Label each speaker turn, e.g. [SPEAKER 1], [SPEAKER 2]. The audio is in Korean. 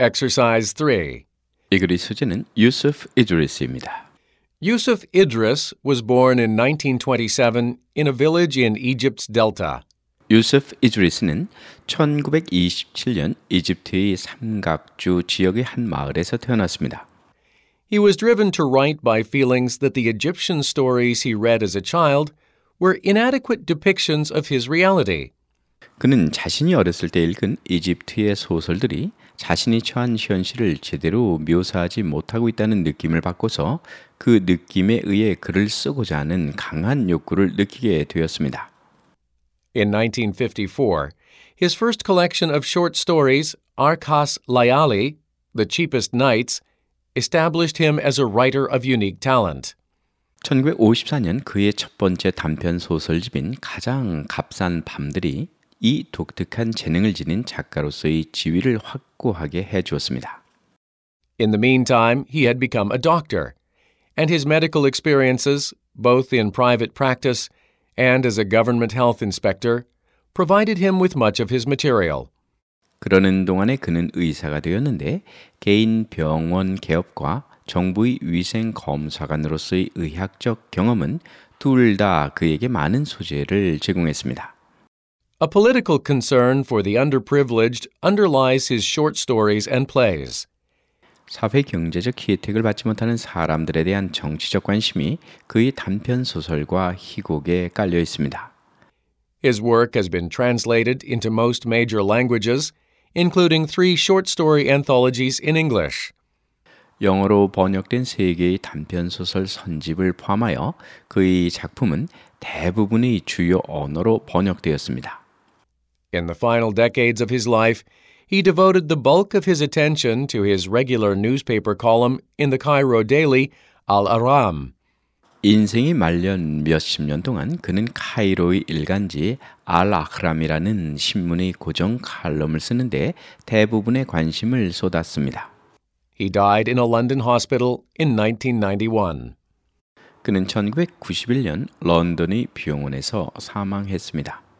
[SPEAKER 1] Exercise 3.
[SPEAKER 2] 이 글의 소재는 유수프 이드리스입니다.
[SPEAKER 1] Yusuf Idris was born in 1927 in a village in Egypt's Delta.
[SPEAKER 2] 유수프 이드리스는 1927년 이집트의 삼각주 지역의 한 마을에서 태어났습니다.
[SPEAKER 1] He was driven to write by feelings that the Egyptian stories he read as a child were inadequate depictions of his reality.
[SPEAKER 2] 그는 자신이 어렸을 때 읽은 이집트의 소설들이 자신이 처한 현실을 제대로 묘사하지 못하고 있다는 느낌을 받고서 그 느낌에 의해 글을 쓰고자 하는 강한 욕구를 느끼게 되었습니다.
[SPEAKER 1] In 1954, his first collection of short stories, Arkas Layali, The Cheapest Nights, established him as a writer of unique talent.
[SPEAKER 2] 1954년 그의 첫 번째 단편 소설집인 가장 값싼 밤들이 이 독특한 재능을 지닌 작가로서의 지위를 확고하게 해주었습니다.
[SPEAKER 1] In the meantime, he had become a doctor, and his medical experiences, both in private practice and as a government health inspector, provided him with much of his material.
[SPEAKER 2] 그러는 동안에 그는 의사가 되었는데 개인 병원 개업과 정부의 위생 검사관으로서의 의학적 경험은 둘 다 그에게 많은 소재를 제공했습니다.
[SPEAKER 1] A political concern for the underprivileged underlies his short stories and plays.
[SPEAKER 2] 사회 경제적 혜택을 받지 못하는 사람들에 대한 정치적 관심이 그의 단편 소설과 희곡에 깔려 있습니다.
[SPEAKER 1] His work has been translated into most major languages, including 3 short story anthologies in English.
[SPEAKER 2] 영어로 번역된 3개의 단편 소설 선집을 포함하여 그의 작품은 대부분의 주요 언어로 번역되었습니다.
[SPEAKER 1] In the final decades of his life, he devoted the bulk of his attention to his regular newspaper column in the Cairo daily, Al-Ahram.
[SPEAKER 2] 인생의 말년 몇십 년 동안 그는 카이로의 일간지 알-아흐람이라는 신문의 고정 칼럼을 쓰는데 대부분의 관심을 쏟았습니다.
[SPEAKER 1] He died in a London hospital in 1991.
[SPEAKER 2] 그는 1991년 런던의 병원에서 사망했습니다.